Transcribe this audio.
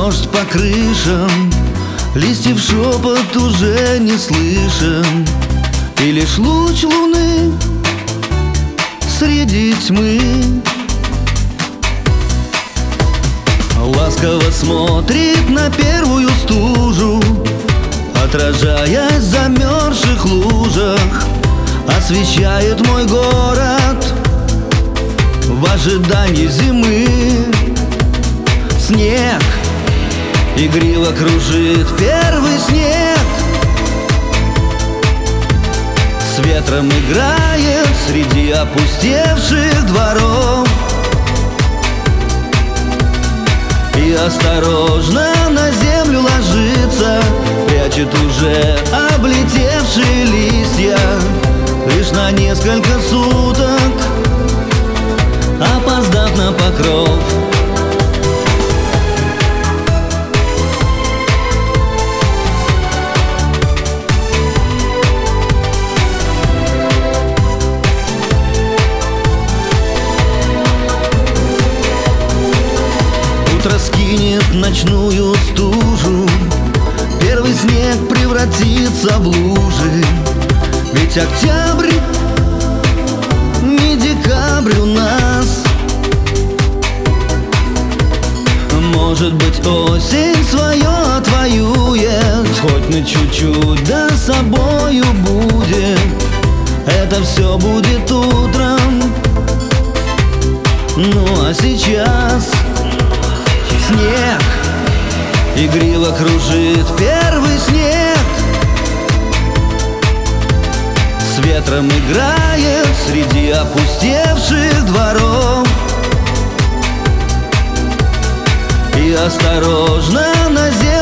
дождь по крышам, листьев шепот уже не слышен, и лишь луч луны среди тьмы ласково смотрит на первую стужу, отражаясь в замерзших лужах, освещает мой город в ожидании зимы. Снег игриво кружит первый снег, с ветром играет среди опустевших дворов, и осторожно на землю ложится, прячет уже облетевшие листья, лишь на несколько суток опоздав на покров. Утро скинет ночную стужу, первый снег превратится в лужи. Ведь октябрь, не декабрь у нас. Может быть, осень свое отвоюет, хоть на чуть-чуть, да собою будет. Это все будет утром. Ну а сейчас снег игриво кружит первый снег, с ветром играет среди опустевших дворов, и осторожно на землю